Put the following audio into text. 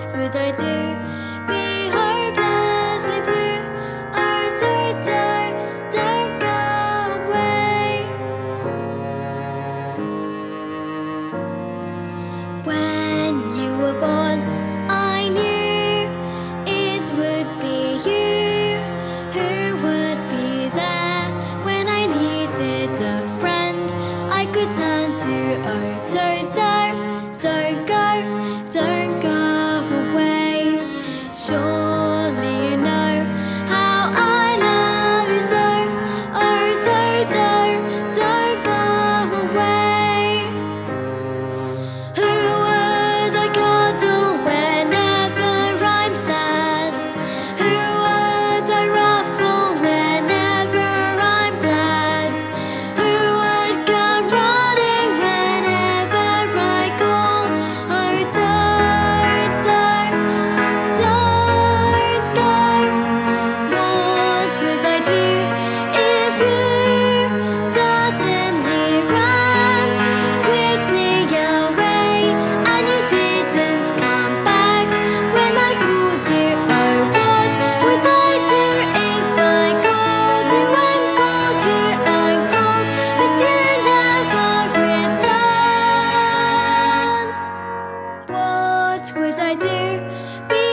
would I do? Be hopelessly blue? Oh, don't go away. When you were born, I knew it would be you who would be there when I needed a friend I could turn to. Oh, don't go away. Surely you know how I love you so. Oh, don't go away. Who would I cuddle whenever I'm sad? Who would I ruffle whenever I'm glad? Who would come running whenever I call? Oh, don't go. What would I do if you suddenly ran quickly away and you didn't come back when I called you? Oh, what would I do if I called you and called you and called, but you never returned? What would I do?